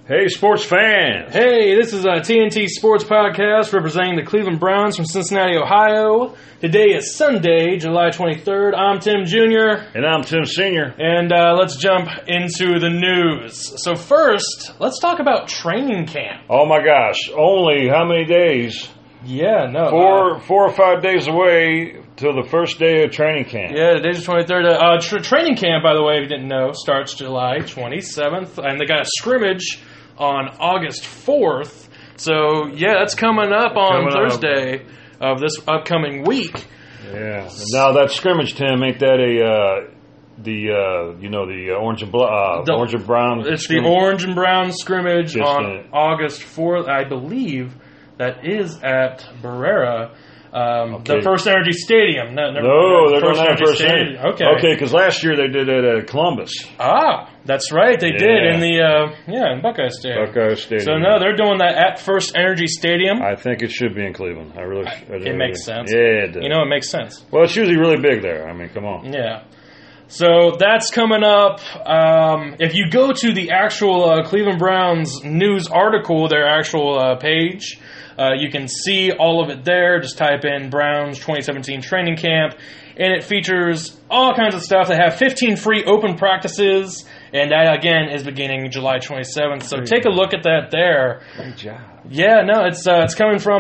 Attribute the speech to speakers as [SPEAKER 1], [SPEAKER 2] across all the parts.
[SPEAKER 1] Hey, sports fans!
[SPEAKER 2] Hey, this is a TNT Sports Podcast representing the Cleveland Browns from Cincinnati, Ohio. Today is Sunday, July 23rd. I'm Tim Jr.
[SPEAKER 1] And I'm Tim Sr.
[SPEAKER 2] And let's jump into the news. So first, let's talk about training camp.
[SPEAKER 1] Oh my gosh, only how many days?
[SPEAKER 2] Yeah, no.
[SPEAKER 1] 4 or 5 days away till the first day of training camp.
[SPEAKER 2] Yeah, today's the 23rd. Training camp, by the way, if you didn't know, starts July 27th. And they got a scrimmage on August 4th. So, yeah, that's coming up on Thursday of this upcoming week.
[SPEAKER 1] Yeah. Now, that scrimmage, Tim, ain't that the orange and orange and brown?
[SPEAKER 2] It's
[SPEAKER 1] scrimmage?
[SPEAKER 2] The orange and brown scrimmage
[SPEAKER 1] Just
[SPEAKER 2] on August 4th. I believe that is at Barrera. The First Energy Stadium.
[SPEAKER 1] No, they're going to have First Energy.
[SPEAKER 2] Okay,
[SPEAKER 1] because last year they did it at Columbus.
[SPEAKER 2] Ah, that's right. They did in in Buckeye Stadium.
[SPEAKER 1] Buckeye Stadium.
[SPEAKER 2] So no, they're doing that at First Energy Stadium.
[SPEAKER 1] I think it should be in Cleveland.
[SPEAKER 2] It makes sense.
[SPEAKER 1] Yeah, it does.
[SPEAKER 2] It makes sense.
[SPEAKER 1] Well, it's usually really big there. I mean, come on.
[SPEAKER 2] Yeah. So that's coming up. If you go to the actual Cleveland Browns news article, their actual page, you can see all of it there. Just type in Browns 2017 training camp, and it features all kinds of stuff. They have 15 free open practices, and that, again, is beginning July 27th. So take a look at that there.
[SPEAKER 1] Great job.
[SPEAKER 2] Yeah, no, it's coming from,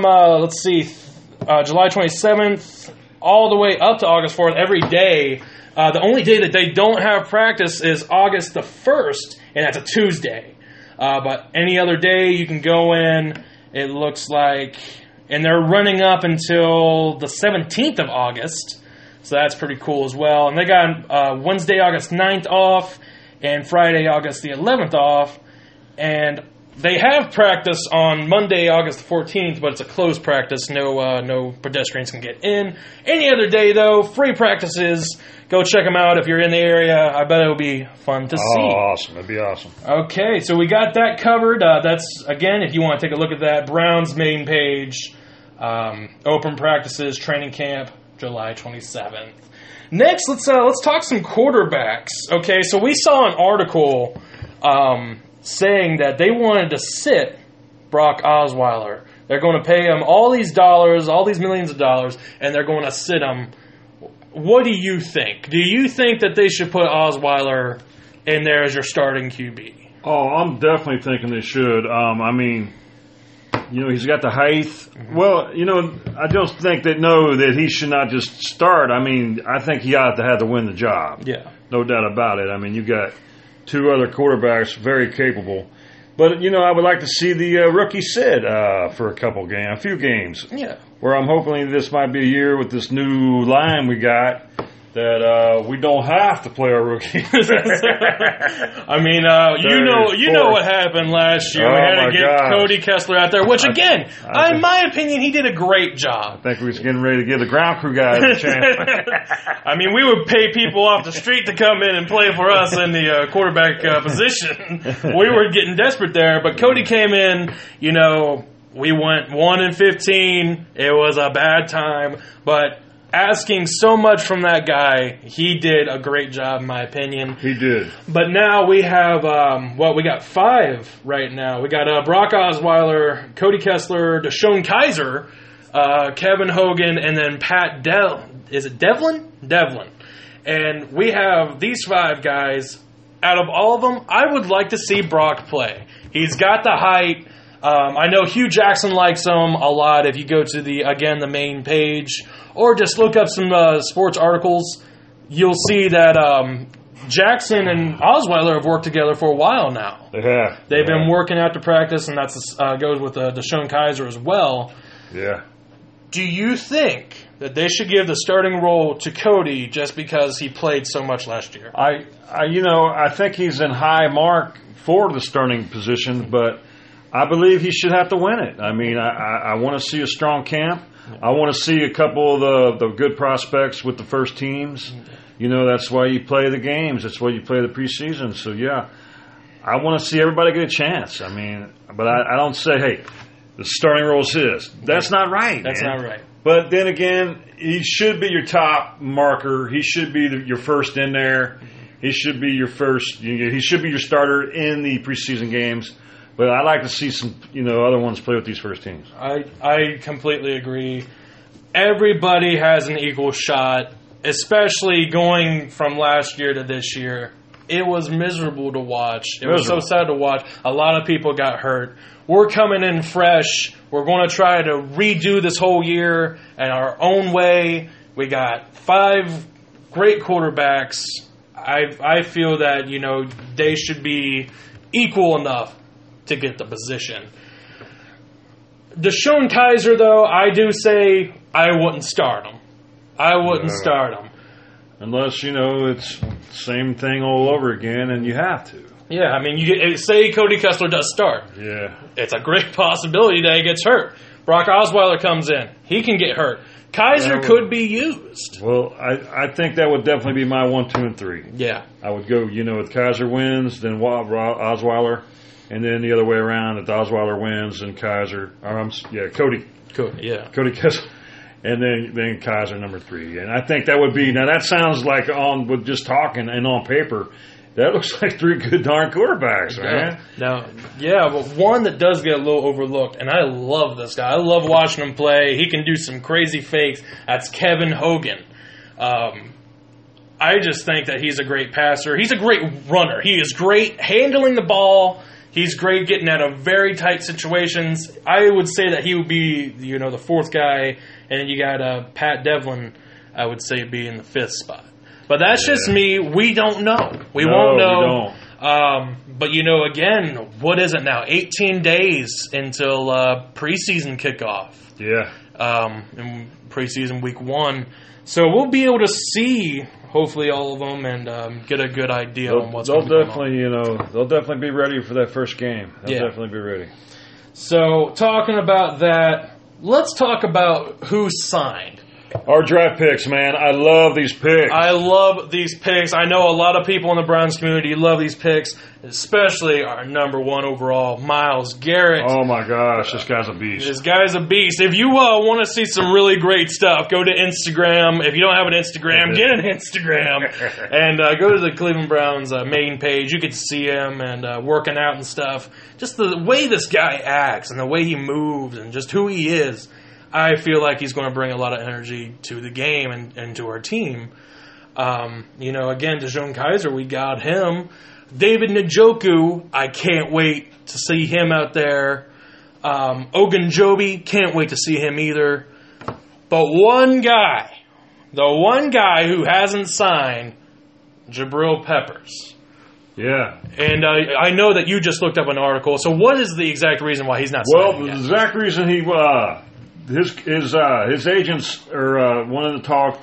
[SPEAKER 2] July 27th all the way up to August 4th, every day. The only day that they don't have practice is August the 1st, and that's a Tuesday. But any other day you can go in, it looks like, and they're running up until the 17th of August, so that's pretty cool as well. And they got Wednesday, August 9th off, and Friday, August the 11th off, and they have practice on Monday, August 14th, but it's a closed practice. No pedestrians can get in. Any other day, though, free practices. Go check them out if you're in the area. I bet it'll be fun to see.
[SPEAKER 1] Oh, awesome. That'd be awesome.
[SPEAKER 2] Okay, so we got that covered. That's, again, if you want to take a look at that, Browns main page, open practices, training camp, July 27th. Next, let's talk some quarterbacks. Okay, so we saw an article saying that they wanted to sit Brock Osweiler. They're going to pay him all these dollars, all these millions of dollars, and they're going to sit him. What do you think? Do you think that they should put Osweiler in there as your starting QB?
[SPEAKER 1] Oh, I'm definitely thinking they should. I mean, he's got the height. Mm-hmm. Well, I just think that he should not just start. I mean, I think he ought to have to win the job.
[SPEAKER 2] Yeah.
[SPEAKER 1] No doubt about it. I mean, you got two other quarterbacks very capable. But, I would like to see the rookie sit for a few games.
[SPEAKER 2] Yeah.
[SPEAKER 1] Where I'm hoping this might be a year with this new line we got that we don't have to play our rookie.
[SPEAKER 2] I mean, you know what happened last year. We had to get Cody Kessler out there, which, again, in my opinion, he did a great job.
[SPEAKER 1] I think we was getting ready to give the ground crew guys a chance.
[SPEAKER 2] I mean, we would pay people off the street to come in and play for us in the quarterback position. We were getting desperate there, but Cody came in, we went 1-15. It was a bad time, but asking so much from that guy, he did a great job, in my opinion.
[SPEAKER 1] He did.
[SPEAKER 2] But now we have, we got 5 right now. We got Brock Osweiler, Cody Kessler, Deshaun Kaiser, Kevin Hogan, and then Pat Is it Devlin? Devlin. And we have these 5 guys. Out of all of them, I would like to see Brock play. He's got the height. I know Hugh Jackson likes him a lot. If you go to the main page, or just look up some sports articles, you'll see that Jackson and Osweiler have worked together for a while now.
[SPEAKER 1] They have.
[SPEAKER 2] They've been working after practice, and that goes with Deshaun Kaiser as well.
[SPEAKER 1] Yeah.
[SPEAKER 2] Do you think that they should give the starting role to Cody just because he played so much last year?
[SPEAKER 1] I think he's in high mark for the starting position, but I believe he should have to win it. I mean, I want to see a strong camp. I want to see a couple of the good prospects with the first teams. That's why you play the games. That's why you play the preseason. So, yeah, I want to see everybody get a chance. I mean, but I don't say, hey, the starting role is his. That's not right.
[SPEAKER 2] That's not right.
[SPEAKER 1] But then again, he should be your top marker. He should be your first in there. He should be your first. He should be your starter in the preseason games. But I'd like to see some, other ones play with these first teams.
[SPEAKER 2] I completely agree. Everybody has an equal shot, especially going from last year to this year. It was miserable to watch. It was so sad to watch. A lot of people got hurt. We're coming in fresh. We're going to try to redo this whole year in our own way. We got 5 great quarterbacks. I feel that, they should be equal enough to get the position. DeShone Kizer, though, I do say I wouldn't start him. I wouldn't start him.
[SPEAKER 1] Unless, it's the same thing all over again and you have to.
[SPEAKER 2] Yeah, I mean, say Cody Kessler does start.
[SPEAKER 1] Yeah.
[SPEAKER 2] It's a great possibility that he gets hurt. Brock Osweiler comes in. He can get hurt. Kizer could be used.
[SPEAKER 1] Well, I think that would definitely be my 1, 2, and 3.
[SPEAKER 2] Yeah.
[SPEAKER 1] I would go, if Kizer wins, then Osweiler, and then the other way around, if Osweiler wins, then Kizer, Cody. Cody Kessler. And then Kizer number 3. And I think that would be, now that sounds like with just talking and on paper, that looks like 3 good darn quarterbacks, man.
[SPEAKER 2] But one that does get a little overlooked, and I love this guy. I love watching him play. He can do some crazy fakes. That's Kevin Hogan. I just think that he's a great passer. He's a great runner. He is great handling the ball. He's great getting out of very tight situations. I would say that he would be, the 4th guy, and then you got Pat Devlin, I would say, be in the 5th spot. But that's just me. We don't know. We won't know.
[SPEAKER 1] We don't.
[SPEAKER 2] But, again, what is it now? 18 days until preseason kickoff.
[SPEAKER 1] Yeah.
[SPEAKER 2] In preseason week 1. So we'll be able to see, hopefully, all of them and get a good idea on what's going on.
[SPEAKER 1] They'll definitely be ready for that first game. They'll definitely be ready.
[SPEAKER 2] So, talking about that, let's talk about who signed.
[SPEAKER 1] Our draft picks, man. I love these picks.
[SPEAKER 2] I love these picks. I know a lot of people in the Browns community love these picks, especially our number 1 overall, Myles Garrett.
[SPEAKER 1] Oh, my gosh. This guy's a beast.
[SPEAKER 2] This guy's a beast. If you want to see some really great stuff, go to Instagram. If you don't have an Instagram, get an Instagram. And go to the Cleveland Browns main page. You get to see him and working out and stuff. Just the way this guy acts and the way he moves and just who he is. I feel like he's going to bring a lot of energy to the game and to our team. Again, DeShone Kizer, we got him. David Njoku, I can't wait to see him out there. Ogunjobi, can't wait to see him either. But the one guy who hasn't signed, Jabril Peppers.
[SPEAKER 1] Yeah.
[SPEAKER 2] And I know that you just looked up an article. So what is the exact reason why he's not signing yet?
[SPEAKER 1] The exact reason he... His agents are wanting to talk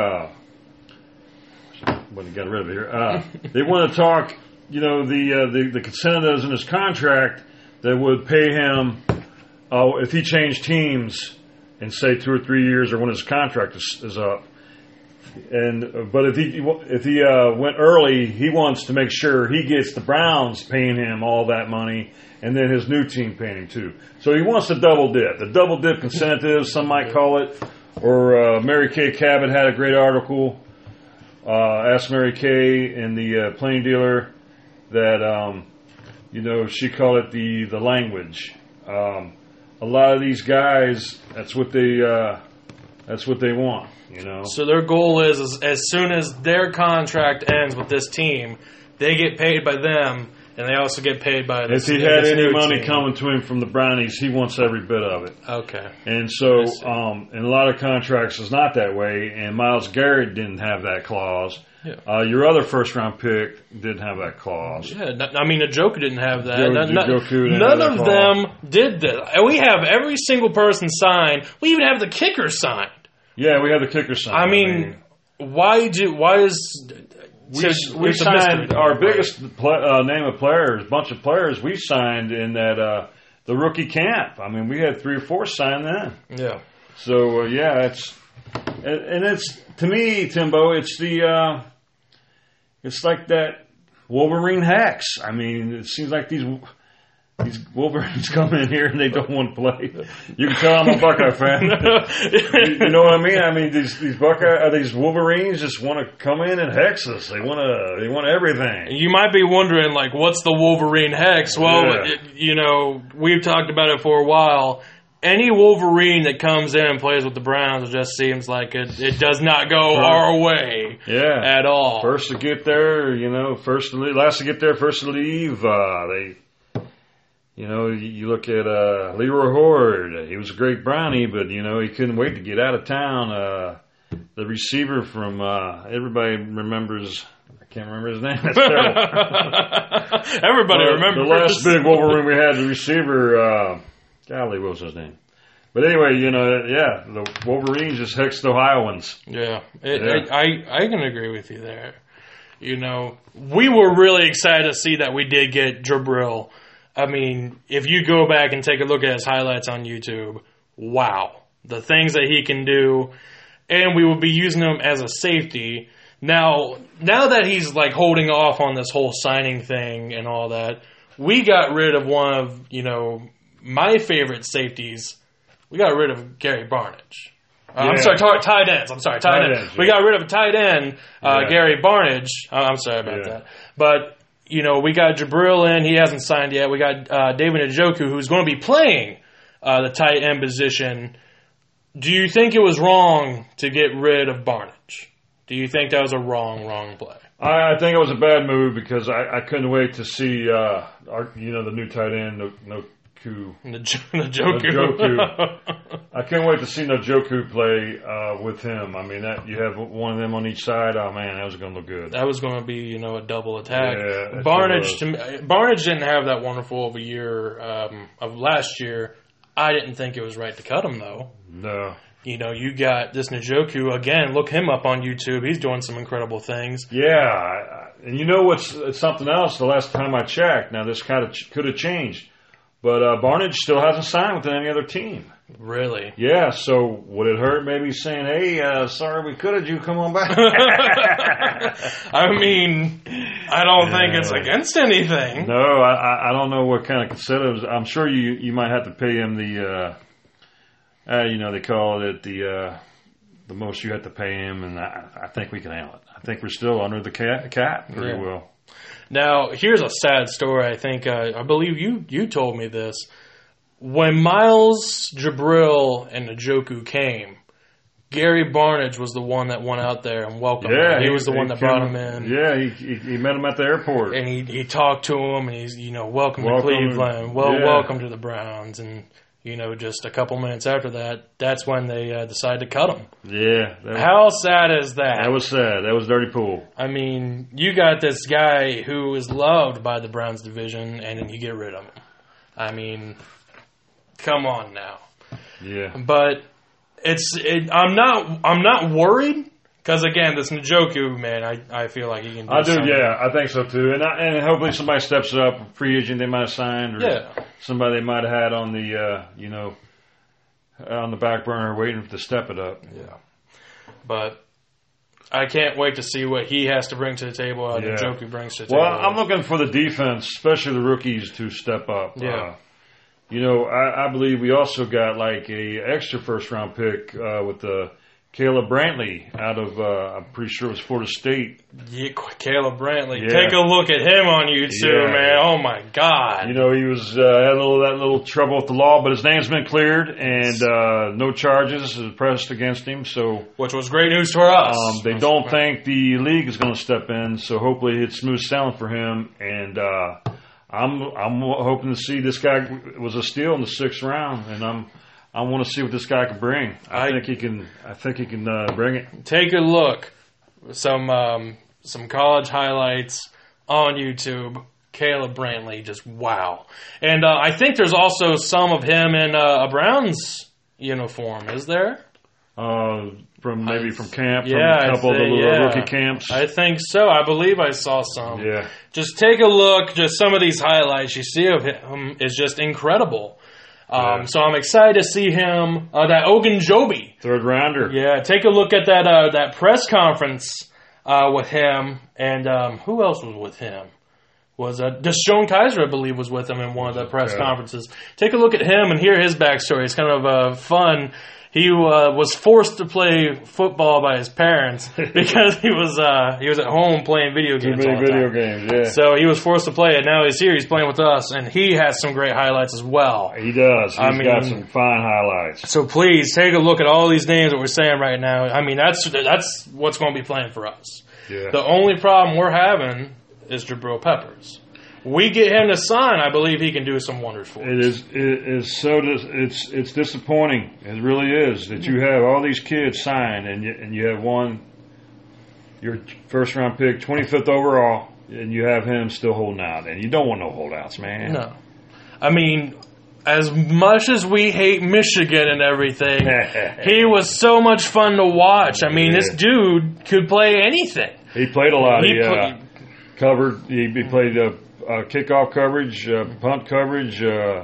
[SPEAKER 1] when he got rid of it here. They want to talk, the incentives in his contract that would pay him if he changed teams in say 2 or 3 years or when his contract is up. But if he went early, he wants to make sure he gets the Browns paying him all that money. And then his new team paying him too. So he wants to double dip. The double dip incentive, some might call it. Or Mary Kay Cabot had a great article. Asked Mary Kay in the Plain Dealer that, she called it the language. A lot of these guys, that's what they want.
[SPEAKER 2] So their goal is as soon as their contract ends with this team, they get paid by them. And they also get paid by this.
[SPEAKER 1] If he had any money coming to him from the Brownies, he wants every bit of it.
[SPEAKER 2] Okay.
[SPEAKER 1] And so, in a lot of contracts, it's not that way. And Myles Garrett didn't have that clause. Yeah. Your other first-round pick didn't have that clause.
[SPEAKER 2] Yeah, Njoku didn't have that.
[SPEAKER 1] None
[SPEAKER 2] of them did that. We have every single person signed. We even have the kicker signed.
[SPEAKER 1] Yeah, we have the kicker signed.
[SPEAKER 2] I mean, why is...
[SPEAKER 1] We signed our biggest name of players, bunch of players we signed in that the rookie camp. I mean, we had 3 or 4 signed then.
[SPEAKER 2] Yeah.
[SPEAKER 1] So it's to me, Timbo, it's like that Wolverine Hex. I mean, it seems like these these Wolverines come in here and they don't want to play. You can tell I'm a Buckeye fan. You know what I mean? I mean, these Wolverines just want to come in and hex us. They want everything.
[SPEAKER 2] You might be wondering, like, what's the Wolverine hex? Well, we've talked about it for a while. Any Wolverine that comes in and plays with the Browns, it just seems like it does not go our way at all.
[SPEAKER 1] First to get there, first to leave, last to get there, first to leave. You look at Leroy Horde. He was a great Brownie, but, he couldn't wait to get out of town. The receiver from, everybody remembers, I can't remember his name. That's terrible.
[SPEAKER 2] Everybody remembers.
[SPEAKER 1] The last big Wolverine we had, the receiver, golly, what was his name? But anyway, the Wolverines just hexed the Ohioans.
[SPEAKER 2] Yeah, I can agree with you there. We were really excited to see that we did get Jabril. I mean, if you go back and take a look at his highlights on YouTube, wow. The things that he can do. And we will be using him as a safety. Now that he's like holding off on this whole signing thing and all that, we got rid of one of, my favorite safeties. We got rid of Gary Barnidge. I'm sorry, tight ends. Tight ends. Yeah. We got rid of a tight end, Gary Barnidge. I'm sorry about that. But we got Jabril in. He hasn't signed yet. We got David Njoku, who's going to be playing the tight end position. Do you think it was wrong to get rid of Barnidge? Do you think that was a wrong play?
[SPEAKER 1] I think it was a bad move because I couldn't wait to see the new tight end, Njoku. I can't wait to see Njoku play with him. I mean, you have one of them on each side. Oh man, that was going to look good.
[SPEAKER 2] That was going to be, a double attack.
[SPEAKER 1] Yeah,
[SPEAKER 2] Barnidge didn't have that wonderful of a year of last year. I didn't think it was right to cut him though.
[SPEAKER 1] No.
[SPEAKER 2] You got this Njoku again. Look him up on YouTube. He's doing some incredible things.
[SPEAKER 1] Yeah, and it's something else. The last time I checked, now this kind of could have changed. But Barnidge still hasn't signed with any other team.
[SPEAKER 2] Really?
[SPEAKER 1] Yeah, so would it hurt maybe saying, hey, sorry we could have you, come on back?
[SPEAKER 2] I mean, I don't think it's against anything.
[SPEAKER 1] No, I don't know what kind of incentives. I'm sure you might have to pay him the, they call it the most you have to pay him, and I think we can handle it. I think we're still under the cap pretty well.
[SPEAKER 2] Now, here's a sad story. I think I believe you told me this. When Miles, Jabril, and Njoku came, Gary Barnidge was the one that went out there and welcomed him. He was the one that brought him in.
[SPEAKER 1] Yeah, he met him at the airport.
[SPEAKER 2] And he talked to him, and he's, welcome to Cleveland. Welcome to the Browns. And, just a couple minutes after that, that's when they decided to cut him.
[SPEAKER 1] Yeah.
[SPEAKER 2] How sad is that?
[SPEAKER 1] That was sad. That was dirty pool.
[SPEAKER 2] I mean, you got this guy who is loved by the Browns division, and then you get rid of him. I mean, come on now.
[SPEAKER 1] Yeah.
[SPEAKER 2] But I'm not worried because again, this Njoku man, I feel like he can.
[SPEAKER 1] I do, something. Yeah, I think so too, and hopefully somebody steps up, free agent they might have signed, or somebody they might have had on the on the back burner waiting to step it up.
[SPEAKER 2] Yeah, but I can't wait to see what he has to bring to the table. Njoku brings to the table.
[SPEAKER 1] Well, I'm looking for the defense, especially the rookies, to step up.
[SPEAKER 2] Yeah.
[SPEAKER 1] I believe we also got like a extra first round pick with the Caleb Brantley out of I'm pretty sure it was Florida State.
[SPEAKER 2] Yeah, Caleb Brantley. Yeah. Take a look at him on YouTube, man. Oh my God.
[SPEAKER 1] He was had that little trouble with the law, but his name's been cleared and no charges pressed against him. So,
[SPEAKER 2] which was great news for us.
[SPEAKER 1] They don't think the league is going to step in, so hopefully it's smooth sailing for him. And I'm hoping to see this guy was a steal in the 6th round, and I want to see what this guy can bring. I think he can bring it.
[SPEAKER 2] Take a look. Some college highlights on YouTube. Caleb Brantley, just wow. And I think there's also some of him in a Browns uniform. Is there?
[SPEAKER 1] From camp, from a couple of the little rookie camps.
[SPEAKER 2] I think so. I believe I saw some.
[SPEAKER 1] Yeah. Just
[SPEAKER 2] take a look. Just some of these highlights you see of him is just incredible. So I'm excited to see him. That Ogunjobi,
[SPEAKER 1] 3rd rounder.
[SPEAKER 2] Yeah, take a look at that press conference with him. And who else was with him? was Deshaun Kaiser, I believe, was with him in one of the press conferences. Take a look at him and hear his backstory. It's kind of fun. He was forced to play football by his parents because he was at home playing video games.
[SPEAKER 1] Too many video games, yeah.
[SPEAKER 2] So he was forced to play it. Now he's here. He's playing with us, and he has some great highlights as well.
[SPEAKER 1] He does. He's got some fine highlights.
[SPEAKER 2] So please take a look at all these names that we're saying right now. I mean, that's what's going to be playing for us.
[SPEAKER 1] Yeah.
[SPEAKER 2] The only problem we're having is Jabril Peppers. We get him to sign, I believe he can do some wonders for us.
[SPEAKER 1] It's disappointing. It really is that you have all these kids signed and you have your first round pick, 25th overall, and you have him still holding out. And you don't want no holdouts, man.
[SPEAKER 2] No. I mean, as much as we hate Michigan and everything, he was so much fun to watch. I mean, this dude could play anything.
[SPEAKER 1] He played a lot. He played kickoff coverage, punt coverage,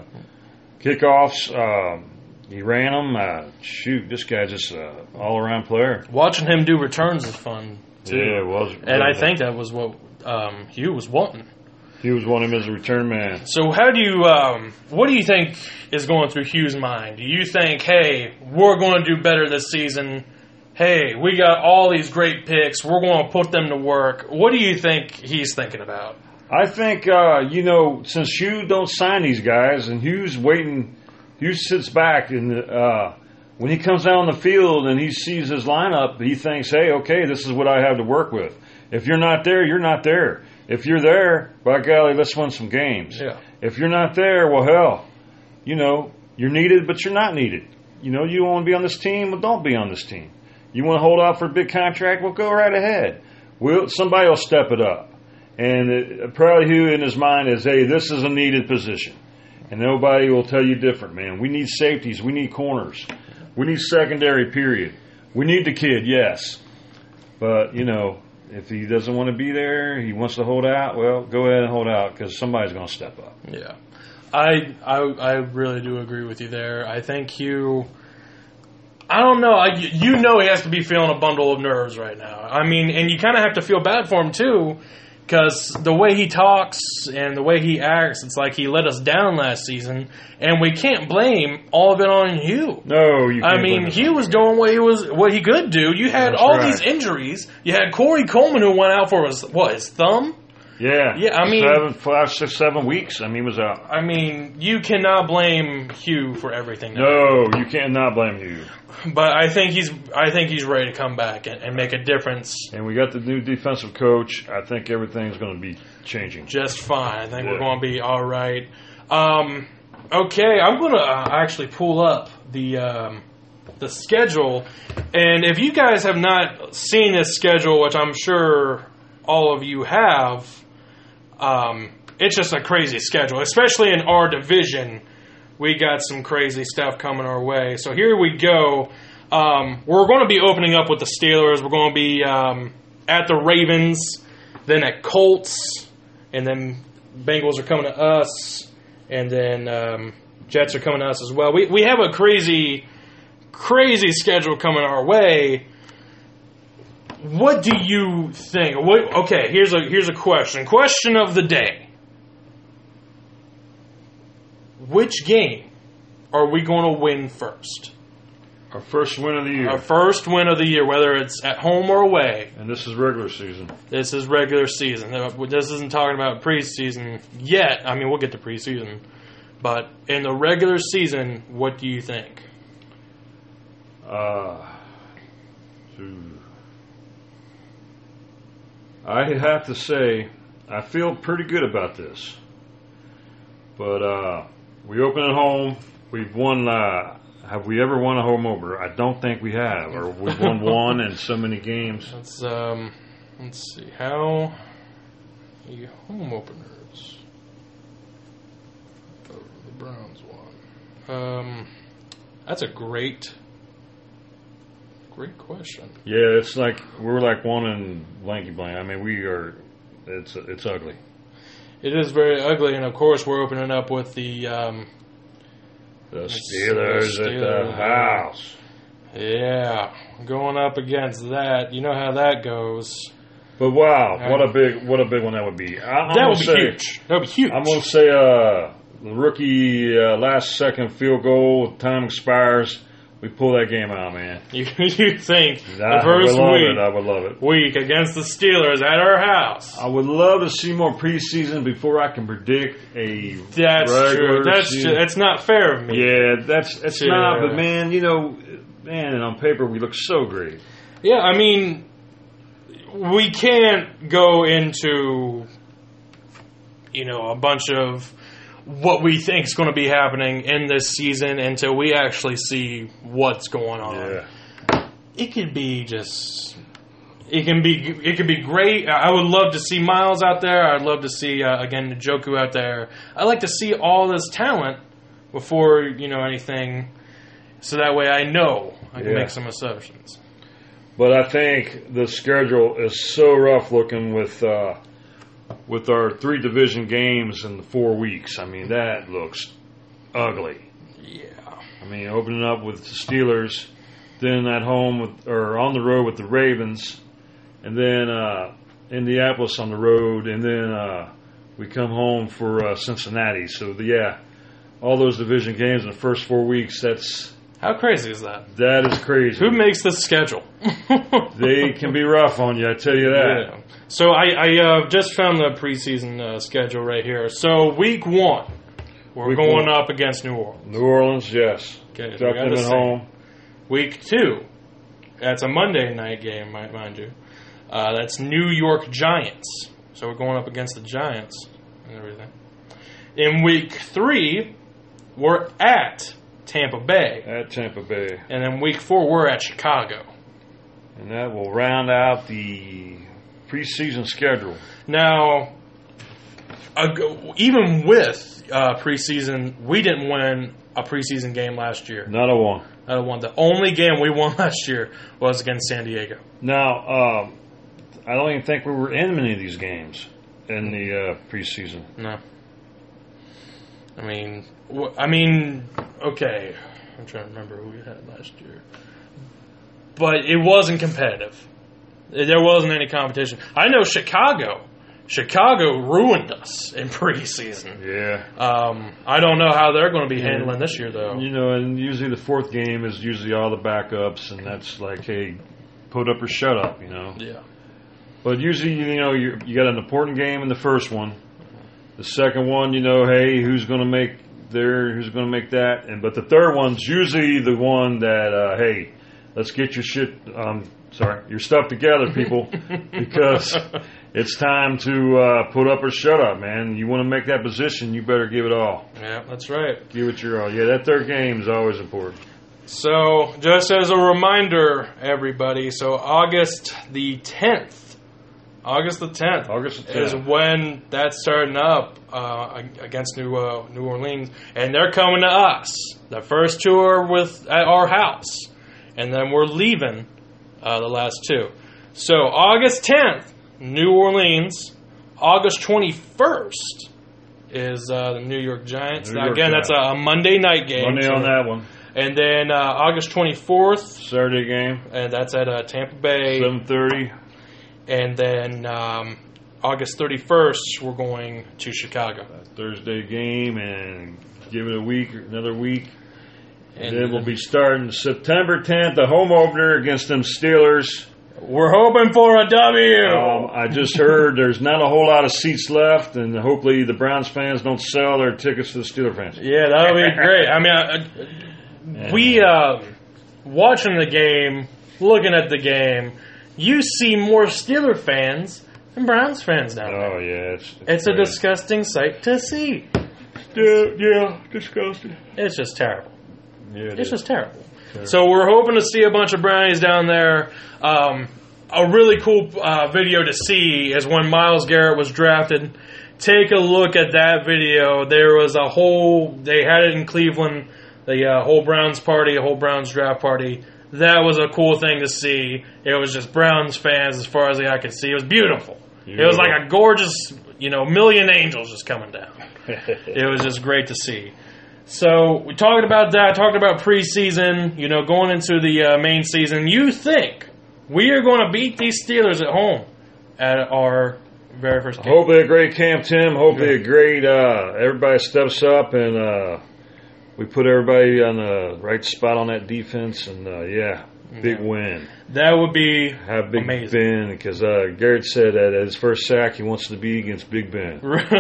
[SPEAKER 1] kickoffs. He ran them. This guy's just an all-around player.
[SPEAKER 2] Watching him do returns is fun, too.
[SPEAKER 1] Yeah, it was.
[SPEAKER 2] And I think that was what Hugh was wanting.
[SPEAKER 1] He was wanting him as a return man.
[SPEAKER 2] So what do you think is going through Hugh's mind? Do you think, hey, we're going to do better this season? Hey, we got all these great picks. We're going to put them to work. What do you think he's thinking about?
[SPEAKER 1] I think, since Hugh don't sign these guys and Hugh's waiting, Hugh sits back and when he comes out on the field and he sees his lineup, he thinks, hey, okay, this is what I have to work with. If you're not there, you're not there. If you're there, by golly, let's win some games.
[SPEAKER 2] Yeah.
[SPEAKER 1] If you're not there, well, hell, you're needed, but you're not needed. You want to be on this team, well, don't be on this team. You want to hold out for a big contract, well, go right ahead. Somebody will step it up. And probably Hugh in his mind is, hey, this is a needed position. And nobody will tell you different, man. We need safeties. We need corners. We need secondary, period. We need the kid, yes. But, if he doesn't want to be there, he wants to hold out, well, go ahead and hold out because somebody's going to step up.
[SPEAKER 2] Yeah. I really do agree with you there. I think Hugh, I don't know. He has to be feeling a bundle of nerves right now. I mean, and you kind of have to feel bad for him, too, because the way he talks and the way he acts, it's like he let us down last season, and we can't blame all of it on Hugh.
[SPEAKER 1] No, you can't.
[SPEAKER 2] I mean, Hugh was doing what he could do. You had these injuries. You had Corey Coleman who went out for his thumb?
[SPEAKER 1] Yeah.
[SPEAKER 2] Yeah, I mean
[SPEAKER 1] 5, 6, 7 weeks. I mean, he was out.
[SPEAKER 2] I mean, you cannot blame Hugh for everything.
[SPEAKER 1] No, you cannot blame Hugh.
[SPEAKER 2] But I think he's ready to come back and make a difference.
[SPEAKER 1] And we got the new defensive coach. I think everything's going to be changing
[SPEAKER 2] just fine. I think we're going to be all right. Okay, I'm going to actually pull up the schedule, and if you guys have not seen this schedule, which I'm sure all of you have, it's just a crazy schedule, especially in our division. We got some crazy stuff coming our way. So here we go. We're going to be opening up with the Steelers. We're going to be at the Ravens, then at Colts, and then Bengals are coming to us, and then Jets are coming to us as well. We have a crazy schedule coming our way. What do you think? Okay, here's a question. Question of the day. Which game are we going to win first?
[SPEAKER 1] Our first win of the year.
[SPEAKER 2] Our first win of the year, whether it's at home or away.
[SPEAKER 1] And this is regular season.
[SPEAKER 2] This is regular season. This isn't talking about preseason yet. I mean, we'll get to preseason. But in the regular season, what do you think?
[SPEAKER 1] I have to say, I feel pretty good about this. But we open at home. We've won. Have we ever won a home opener? I don't think we have. Or we've won one in so many games.
[SPEAKER 2] Let's see. How many home openers? Oh, the Browns won. That's a great question.
[SPEAKER 1] Yeah, it's like we're like one in blanky blank. I mean, we are. It's ugly.
[SPEAKER 2] It is very ugly, and of course, we're opening up with the
[SPEAKER 1] Steelers at the house.
[SPEAKER 2] Yeah, going up against that. You know how that goes.
[SPEAKER 1] But wow, what a big one that would be.
[SPEAKER 2] That would be huge. That would be huge.
[SPEAKER 1] I'm going to say the rookie last second field goal, time expires. We pull that game out, man.
[SPEAKER 2] You think
[SPEAKER 1] I
[SPEAKER 2] the first
[SPEAKER 1] would love it.
[SPEAKER 2] week against the Steelers at our house?
[SPEAKER 1] I would love to see more preseason before I can predict a
[SPEAKER 2] That's
[SPEAKER 1] regular
[SPEAKER 2] true.
[SPEAKER 1] season.
[SPEAKER 2] That's not fair of me.
[SPEAKER 1] Yeah, it's not. But man, and on paper we look so great.
[SPEAKER 2] Yeah, I mean, we can't go into a bunch of what we think is going to be happening in this season until we actually see what's going on.
[SPEAKER 1] Yeah.
[SPEAKER 2] It could be it can be great. I would love to see Miles out there. I'd love to see again Njoku out there. I like to see all this talent before anything, so that way I know I can make some assumptions.
[SPEAKER 1] But I think the schedule is so rough looking with our 3 division games in the 4 weeks. I mean, that looks ugly.
[SPEAKER 2] Yeah.
[SPEAKER 1] I mean, opening up with the Steelers, then at home or on the road with the Ravens, and then Indianapolis on the road, and then we come home for Cincinnati. So, all those division games in the first 4 weeks,
[SPEAKER 2] How crazy is that?
[SPEAKER 1] That is crazy.
[SPEAKER 2] Who makes this schedule?
[SPEAKER 1] They can be rough on you, I tell you that.
[SPEAKER 2] Yeah. So I just found the preseason schedule right here. So week 1, we're going up against New Orleans.
[SPEAKER 1] New Orleans, yes.
[SPEAKER 2] Okay,
[SPEAKER 1] Got them at home.
[SPEAKER 2] Week 2, that's a Monday night game, mind you. That's New York Giants. So we're going up against the Giants and everything. In week 3, we're at Tampa Bay.
[SPEAKER 1] At Tampa Bay.
[SPEAKER 2] And then week 4, we're at Chicago.
[SPEAKER 1] And that will round out the preseason schedule.
[SPEAKER 2] Now, even with preseason, we didn't win a preseason game last year.
[SPEAKER 1] Not a one.
[SPEAKER 2] Not a one. The only game we won last year was against San Diego.
[SPEAKER 1] Now, I don't even think we were in many of these games in the preseason.
[SPEAKER 2] No. I mean, okay. I'm trying to remember who we had last year. But it wasn't competitive. There wasn't any competition. I know Chicago ruined us in preseason.
[SPEAKER 1] Yeah.
[SPEAKER 2] I don't know how they're going to be handling this year, though.
[SPEAKER 1] And usually the 4th game is usually all the backups, and that's like, hey, put up or shut up,
[SPEAKER 2] Yeah.
[SPEAKER 1] But usually, you got an important game in the first one. The second one, hey, who's going to make that? But the third one's usually the one that, hey, let's get your your stuff together, people, because it's time to put up or shut up, man. You want to make that position, you better give it all.
[SPEAKER 2] Yeah, that's right.
[SPEAKER 1] Give it your all. Yeah, that third game is always important.
[SPEAKER 2] So, just as a reminder, everybody, so August the 10th is when that's starting up against New Orleans, and they're coming to us. The first 2 are at our house, and then we're leaving the last 2. So August 10th, New Orleans. August 21st is the New York Giants. That's a Monday night game.
[SPEAKER 1] Monday on that one.
[SPEAKER 2] And then August 24th,
[SPEAKER 1] Saturday game,
[SPEAKER 2] and that's at Tampa Bay,
[SPEAKER 1] 7:30.
[SPEAKER 2] And then August 31st, we're going to Chicago.
[SPEAKER 1] Thursday game, and give it another week. And then we'll be starting September 10th, the home opener against them Steelers.
[SPEAKER 2] We're hoping for a W.
[SPEAKER 1] I just heard there's not a whole lot of seats left, and hopefully the Browns fans don't sell their tickets to the Steelers fans.
[SPEAKER 2] Yeah, that'll be great. I mean, we watching the game, looking at the game, you see more Steeler fans than Browns fans down there.
[SPEAKER 1] Oh, yeah.
[SPEAKER 2] It's a disgusting sight to see.
[SPEAKER 1] Yeah, disgusting.
[SPEAKER 2] It's just terrible.
[SPEAKER 1] Yeah,
[SPEAKER 2] it's just terrible. So we're hoping to see a bunch of Brownies down there. A really cool video to see is when Myles Garrett was drafted. Take a look at that video. There was they had it in Cleveland, the whole Browns party, a whole Browns draft party. That was a cool thing to see. It was just Browns fans as far as the eye could see. It was beautiful. It was like a gorgeous, million angels just coming down. It was just great to see. So we talked about that, talked about preseason, going into the main season. You think we are going to beat these Steelers at home at our very first game.
[SPEAKER 1] Hopefully a great camp, Tim. Hopefully a great, everybody steps up and we put everybody on the right spot on that defense. And, big win.
[SPEAKER 2] That would be
[SPEAKER 1] Have Big
[SPEAKER 2] amazing.
[SPEAKER 1] Ben, because Garrett said that at his first sack, he wants to be against Big Ben.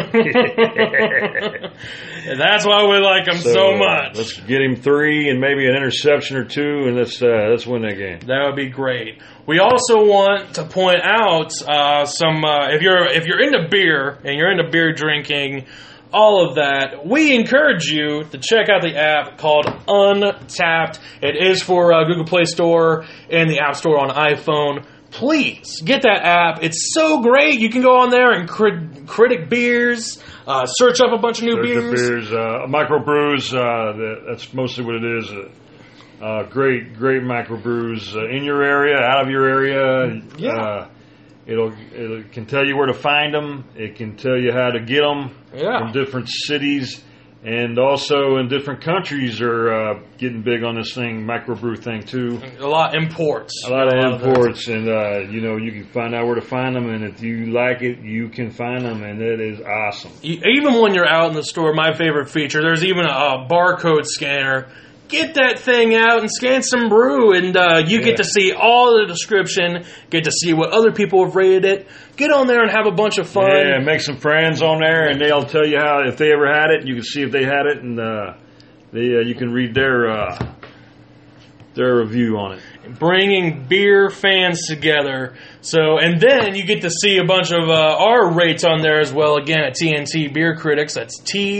[SPEAKER 2] That's why we like him so much.
[SPEAKER 1] Let's get him 3 and maybe an interception or 2, and let's win that game.
[SPEAKER 2] That would be great. We also want to point out some if you're into beer and you're into beer drinking, all of that, we encourage you to check out the app called Untapped. It is for Google Play Store and the App Store on iPhone. Please get that app. It's so great. You can go on there and critic beers, search up a bunch of new beers.
[SPEAKER 1] Microbrews, that's mostly what it is. Great microbrews in your area, out of your area.
[SPEAKER 2] Yeah.
[SPEAKER 1] It can tell you where to find them. It can tell you how to get them from different cities, and also in different countries are getting big on this microbrew thing too.
[SPEAKER 2] A lot of imports.
[SPEAKER 1] A lot of imports, and you can find out where to find them, and if you like it, you can find them, and it is awesome.
[SPEAKER 2] Even when you're out in the store, my favorite feature, there's even a barcode scanner. Get that thing out and scan some brew, and you get to see all the description, get to see what other people have rated it. Get on there and have a bunch of fun.
[SPEAKER 1] Yeah, make some friends on there, and they'll tell you how, if they ever had it, you can see if they had it, and you can read their review on it.
[SPEAKER 2] Bringing beer fans together. So, and then you get to see a bunch of our rates on there as well. Again, at TNT Beer Critics. That's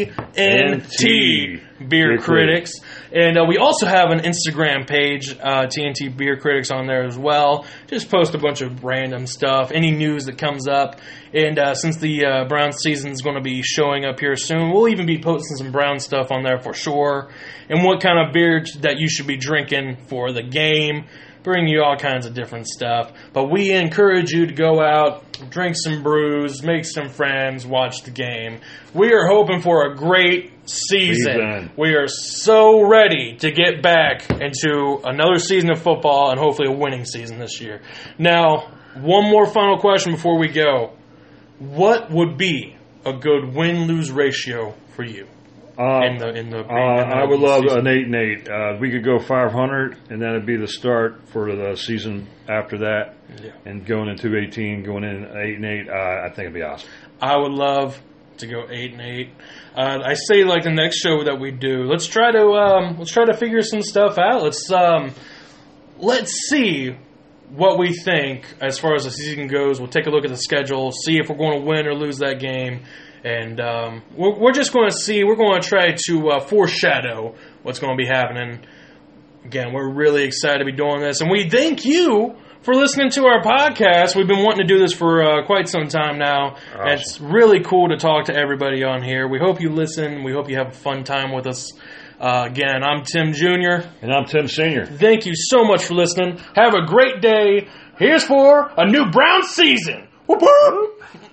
[SPEAKER 2] TNT Beer Critics. And we also have an Instagram page, TNT Beer Critics, on there as well. Just post a bunch of random stuff, any news that comes up. And since the Brown season is going to be showing up here soon, we'll even be posting some Brown stuff on there for sure. And what kind of beer that you should be drinking for the game. Bring you all kinds of different stuff. But we encourage you to go out, drink some brews, make some friends, watch the game. We are hoping for a great season. We are so ready to get back into another season of football and hopefully a winning season this year. Now, one more final question before we go. What would be a good win-lose ratio for you?
[SPEAKER 1] I would love an 8-8. We could go 500, and that would be the start for the season after that. Yeah. And going into 2018, going in 8-8, I think it'd be awesome. I
[SPEAKER 2] would love to go 8-8. I say, like, the next show that we do, let's try to figure some stuff out. Let's see what we think as far as the season goes. We'll take a look at the schedule, see if we're going to win or lose that game. And we're just going to see. We're going to try to foreshadow what's going to be happening. Again, we're really excited to be doing this. And we thank you for listening to our podcast. We've been wanting to do this for quite some time now. Awesome. It's really cool to talk to everybody on here. We hope you listen. We hope you have a fun time with us. Again, I'm Tim Jr.
[SPEAKER 1] And I'm Tim Sr.
[SPEAKER 2] Thank you so much for listening. Have a great day. Here's for a new Brown season. Whoop, whoop.